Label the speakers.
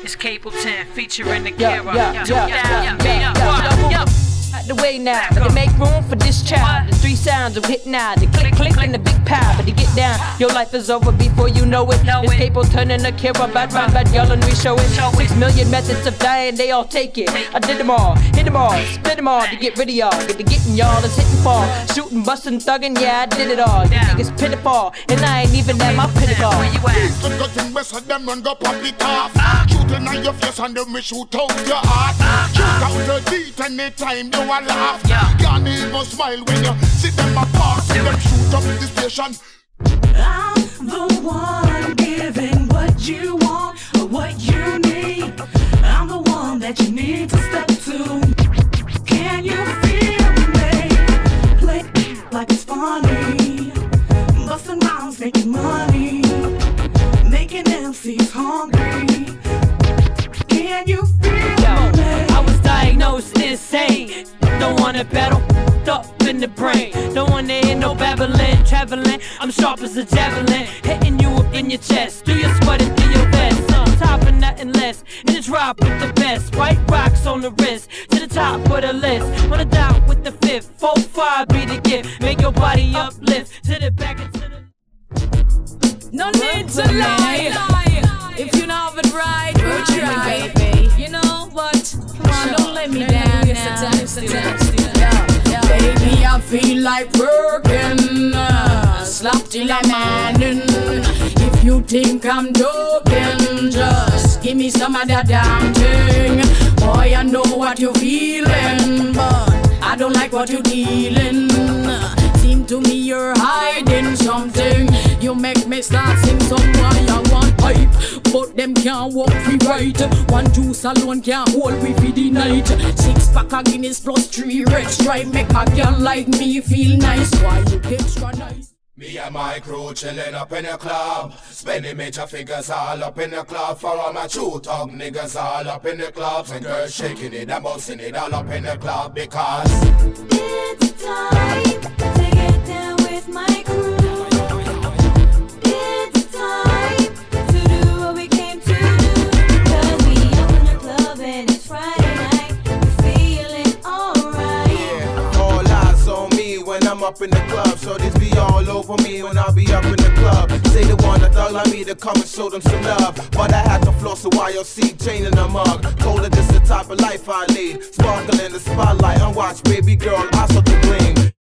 Speaker 1: It's Capleton featuring the
Speaker 2: Yo,
Speaker 1: Kira.
Speaker 2: Out the way now, but to make room for this child. The three sounds of hit now, the click click and the big power. But to get down, your life is over before you know it. It's Capleton and the Kira, bad, y'all and we show it. 6 million methods of dying, they all take it. I did them all, hit them all, split them all to get rid of y'all. Get to getting y'all, it's hitting fall. Shooting, busting, thugging, yeah, I did it all. You think it's pitiful, and I ain't even at my pinnacle.
Speaker 1: Where you at?
Speaker 3: Good best of them run go pop it off. Shooting on your face and then we shoot out your heart. Shoot out the beat anytime you a laugh. Can't even smile when you see them apart. See them shoot up the station.
Speaker 4: I'm the one giving what you want or what you need. I'm the one that you need to step to. Can you feel me? Play like it's funny. Busting rhymes, making money. Making MCs hungry. Can you feel me?
Speaker 2: I was diagnosed insane. Don't wanna battle, up in the brain. Don't wanna hear no babbling, traveling. I'm sharp as a javelin, hitting you up in your chest, through your sweat and through your vest. Top and nothing less, in the drop with the best. White rocks on the wrist, to the top of the list. Wanna die with the fifth, 4-5 be the gift. Make your body uplift, to the back and to the...
Speaker 5: No need to lie. If you know it right, we'll try, baby. You know what? Come on, don't let me down now.
Speaker 6: Baby, I feel like working. Slap till I'm morning. If you think I'm joking, just give me some of that damn thing. Boy, I know what you're feeling, but I don't like what you're dealing. Seem to me you're hiding something. You make me start sing some why I want pipe, but them can't walk free right. One juice alone can't hold me for the night. 6-pack of Guinness plus 3 red stripe make my girl like me feel nice. Why you extra nice?
Speaker 7: Me and my crew chillin' up in the club, spending major figures all up in the club. For all my true talk niggas all up in the clubs, and girls shaking it and bouncing it all up in the club because
Speaker 4: it's time to get down with my crew. It's time to do what we came to do. Cause we up in the club and it's Friday night. We're feeling alright.
Speaker 7: yeah, all eyes on me when I'm up in the club. So this be all over me when I be up in the club. Say the one that thug like me to come and show them some love, but I had to floss a YOC chain in a mug. Told her this the type of life I lead, sparkle in the spotlight. Unwatched baby girl, I saw the gleam.